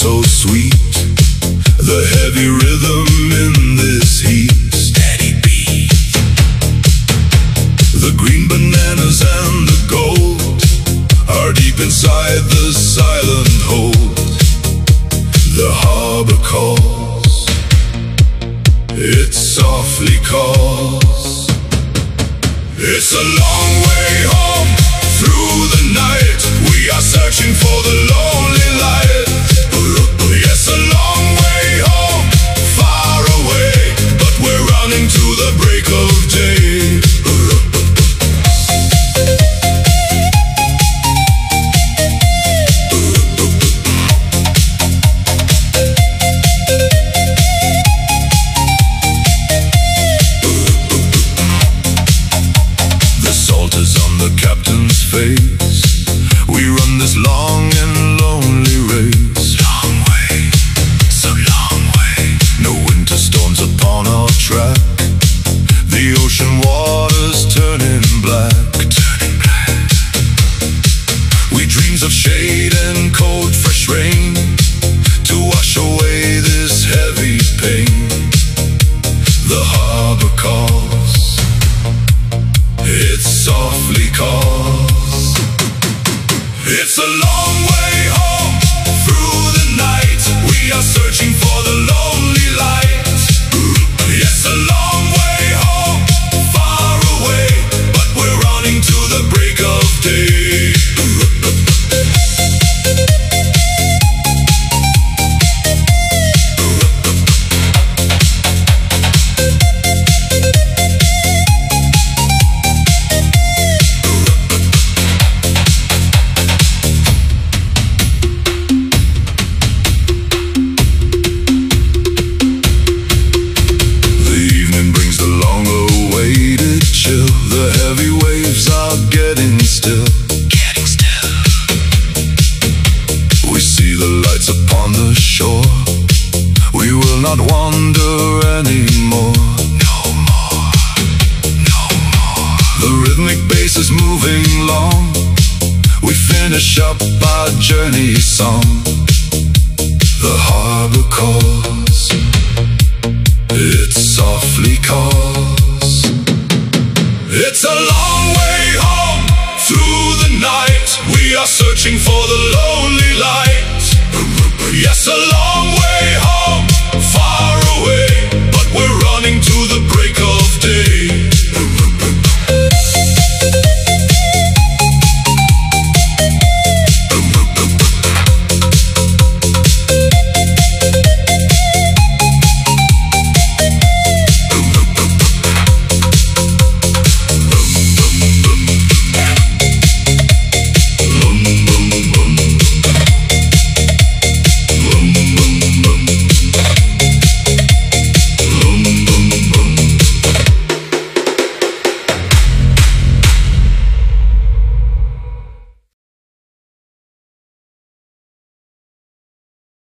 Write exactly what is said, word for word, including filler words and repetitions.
so sweet, the heavy rhythm in this heat. Steady beat. The green bananas and the gold are deep inside the silent hold. The harbor calls, it softly calls. It's a long way home through the night. We are searching for the lonely light. Yes, a long way home, far away, but we're running to the break of day. The salt is on the captain's face. We run this long and lonely race. Long way, so long way. No winter storms upon our track. The ocean waters turning black. Turning black. We dreams of shade and cold fresh rain to wash away this heavy pain. The harbor calls, it softly calls. It's a long way home through the night. We are searching for the lonely light. Yes, a long way home, far away, but we're running to the break of day. The heavy waves are getting still. Getting still. We see the lights upon the shore. We will not wander anymore. No more. No more. The rhythmic bass is moving long. We finish up our journey song. The harbor calls, it softly calls. It's a long way home through the night. We are searching for the lonely light. Yes, a long